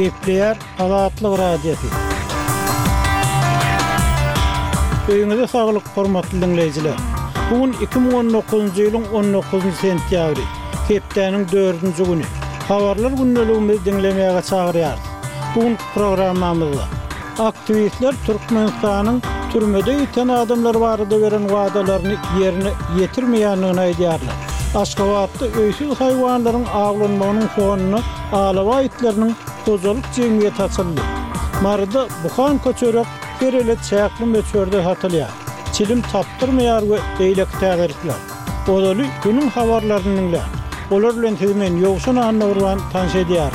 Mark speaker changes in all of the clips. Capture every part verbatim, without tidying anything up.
Speaker 1: Gepleyer Azatlyk radiosu. Öýüňize saglyk hormatly dinleýijiler. Bugün iki bin on dokuzunjy ýylyň on dokuzunjy sentýabry, hepdeniň dördünji güni. Habarlar günneligimizi dinlemäge çagyrýar. Bugün programmamyzda aktivistler Türkmenistanyň türmede ýeten adamlar barada beren wagdalaryny ýerine ýetirmeýändigini aýdýarlar. Aşgabatda öýsüz haýwanlaryň aglanmagynyň fonuny alawa itleriniň tozalyk jemgyýeti açyldy. Marada buhan köçörek berele çäkli möçörde hatylýar. Çilim tapdyrmaýar we beýlek tägerikler. Olaly günüň habarlaryny dinler. Olar bilen hizmen ýogşan anlagyrwan tanş edýär.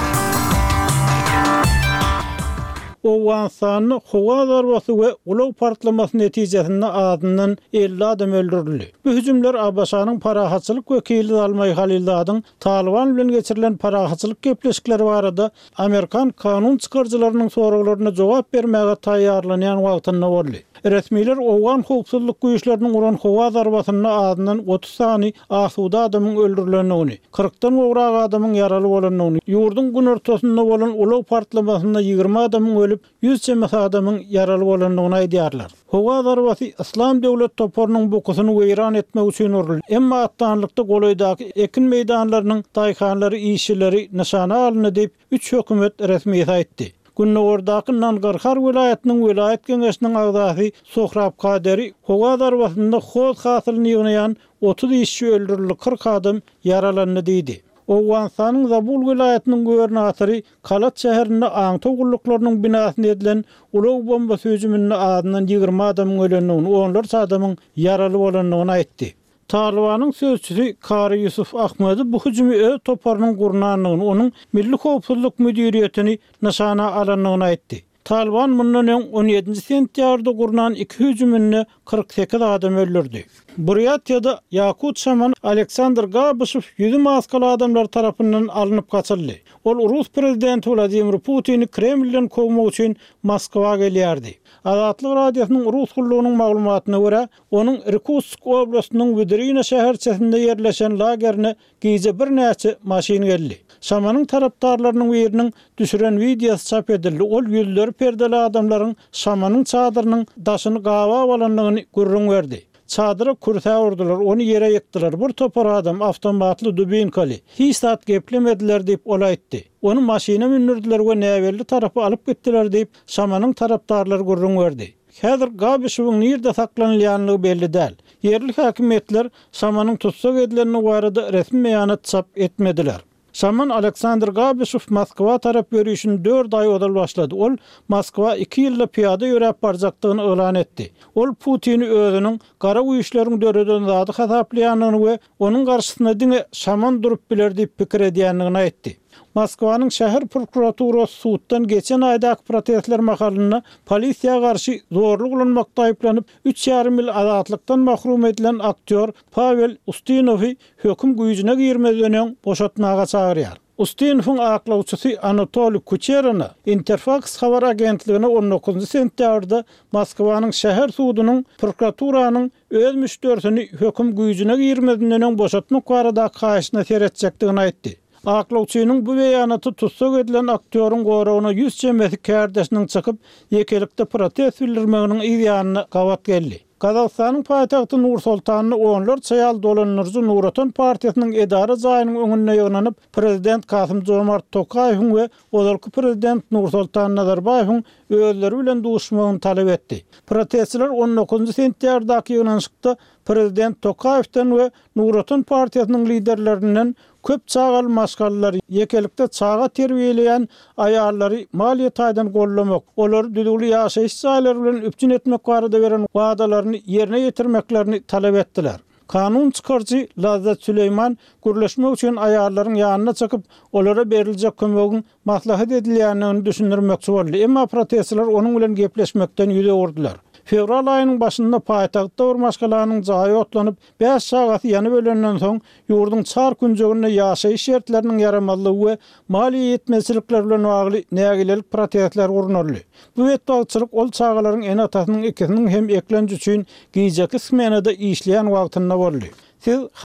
Speaker 1: Owansanyň howa zarbasy we ulaw partlamasy netijesinde adından elli adam öldürildi. Bu hüjümler Abaşanyň parahatçylyk wekili Almay Halilladyň Taliban bilen geçirilen parahatçylyk gepleşikleri barada Amerikan kanun çykarjylarynyň soraglaryna jogap bermäge taýýarlanýan wagtynda boldy. Resmiler owan howpsuzlyk güýçleriniň uran howa zarbasyny adından otuz sany asuda adamyň öldürilendigini, kırkdan ograk adamyň yaraly bolandygyny, ýurdun gün ortasynda bolan ulaw partlamasynda ýygrimi adamyň ölüp, yüz çemek adamyň yaraly bolandygyny aýdýarlar. Howa zarbasy İslam döwlet toparynyň bokusyny weýran etmek üçin urildi. Emma atdanlykda golaýdaky ekin meýdanlarynyň daýkanlary, işçileri nişana alyndy diýip üç hökümet resmi aýtdy. Günnäwirdaky Nangarhar vilayatynyň vilayat geňeşiniň agzasy Sohrab Kaderi howa zarbasyna hoz hasylyny ýygnaýan otuz işçi öldürildi, kırk adam yaralandy diýdi. Owansanyň Zabul vilayatynyň gubernatory Kalat şäherinde aň togurlyklarynyň binasyna edilen ulaw bomba hüjümine adından ýygrimi adamyň ölendigini, onlar adamyň yaraly bolandygyny aýtdy. Talibanyň sözçüsü Kari Yusuf Ahmedy bu hüjümi öz toparynyň gurnanlygyny, onuň Milli Howpsuzlyk Müdiriýetini nişana alandygyny aýtdy. Taliban bundan öň on ýedinji sentýabrda gurnan iki hüjümini kırk sekiz adam öldürdi. Buryatyada Yakut Şaman Aleksandr Gabyshew ýüzi maskaly adamlar tarapyndan alınıp gaçyldy. Ol Rus prezidenti Vladimir Putin Kremlden kowmak üçin Moskwa gelýärdi. Azatlyk radiosynyň Rus gullugynyň maglumatyna görä, onuň Irkutsk oblastynyň Vedrina şäherçesinde ýerleşen lagerine gize bir näçe maşin geldi. Şamanyň tarapdarlarynyň biriniň düşüren videosy çap edildi. Ol ýüzleri perdeli adamlaryň Şamanyň çadyrynyň daşyny gawa bolandygyny görüň berdi. Çadyra kursa urdular, onu yere yıktılar. Bir topar adam avtomatly dubinkaly. Hiç saat geplemediler diýip olaýtdy. Onu maşina mindirdiler we näwelli tarapy alyp gitdiler diýip Şamanyň tarapdarlary görüň berdi. Häzir Gabyshewiň nirde saklanylýanlygy belli däl. Yerli häkimetler Şamanyň tutsak edilenini barada resmi beýanat çap etmediler. Şaman Aleksandr Gabyshew Moskwa tarap ýörüşini dört ay odal başlady. Ol Moskwa iki ýylda piýada ýörep barjakdygyny elan etdi. Ol Putini özüniň gara güýçleriň döreden zady hasaplaýanyny we onuň garşysyna diňe Şaman durup biler diýip pikir edýändigini aýtdy. Moskwanyň şäher prokuraturasy suwtdan geçen aýdaky protestler mahalyna polisiýa garşy zorluk ulanmakda aýplanyp üç ýarym ýyl azatlykdan mahrum edilen aktyor Pavel Ustinowy höküm güýjüne girmeden boşatmaga çagyrýar. Ustinowyň aklawçysy Anatoly Kucherany Interfax habar agentligine on dokuzunjy sentýabrda Moskwanyň şäher suwdynyň prokuraturynyň öz müşterisini höküm güýjüne girmeden boşatmak barada kaýşyna seretjekdigini aýtdy. Aklawçynyň bu beýanaty tutsak edilen aktýoryň goragyna yüz çemesi kärdeşiniň çykyp ýekelikde protest bildirmeginiň ýanyna gawat geldi. Kazakstanyň paýtagty Nur-Sultanyny onlar çaýal dolanyrjy Nuratan partiýasynyň edara jaýynyň öňünde ýygnanyp prezident Kasym-Jomart Tokaýew we olarky prezident Nur-Sultan Nazarbaýewiň özleri bilen duşmagyny talap etdi. Protestçiler on dokuzunjy sentýabrdaky ýygnanşykda prezident Tokaýewden we Nuratan partiýasynyň liderlerinden köp çağal maşgallar yekelikde çağa terbiýeleýän aýallary maliýet aýdan gollamak, olar düdügli ýaşaýyş jaýlary bilen üpçün etmek barada beren wagdalaryny ýerine ýetirmeklerini talap etdiler. Kanun çykarjy Lazat Süleyman gürleşmek üçin aýallaryň ýanyna çykyp olara beriljek kömegiň maslahat edilýänini düşündirmekçi boldy. Emma protestçiler onuň bilen gepleşmekden ýüze urdular. Fevral ayının başında paytahtda urmaşkalarının jaýy otlanyp beş sagat ýany bölenden soň ýurdun çar günjeginde ýaşaýyş şertleriniň yaramazlygy we mali ýetmezlikler bilen bagly nägilelik protestler guruldy. Bu etdagçylyk ol çağalaryň en atasynyň ikisiniň hem eklenji üçin giýjeki smenada işleýän wagtynda boldy. Siz